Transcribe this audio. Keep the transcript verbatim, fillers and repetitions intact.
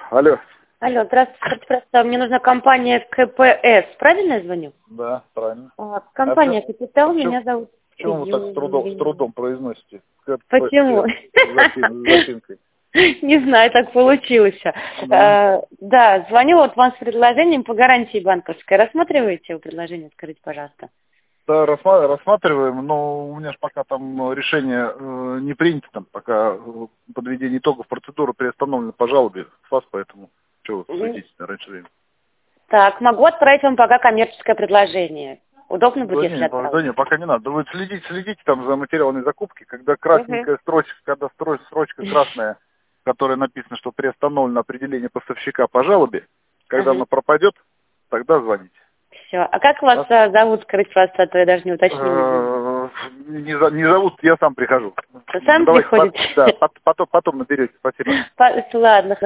Алло. Алло, здравствуйте. Скажите, пожалуйста, мне нужна компания КПС. Правильно я звоню? Да, правильно. А, компания А Капитал, почему, меня зовут почему вы так с трудом, с трудом произносите? КПС Почему? с запин- с запинкой. Не знаю, так получилось. Да. А, Да, звоню вот вам с предложением по гарантии банковской. Рассматриваете его предложение, скажите, пожалуйста. Да, рассма- рассматриваем, но у меня же пока там решение э, не принято, там пока э, подведение итогов процедуры приостановлено по жалобе с вас, поэтому что вы следите раньше времени. Так, могу отправить вам пока коммерческое предложение. Удобно будет, Да если не, да отправить? не, пока не надо. Да вы следите, следите там за материалами закупки, когда Мгм. красненькая строчка, когда стро- строчка красная, которая написано, что приостановлено определение поставщика по жалобе, когда она Ага. пропадет, тогда звоните. Все. А как вас а, зовут, скажите, пожалуйста, а то я даже не уточнила. Э, Не, за- не зовут, я сам прихожу. Вы сами Давайте, приходите? пот- да, пот- потом, потом наберете. Спасибо. Ладно,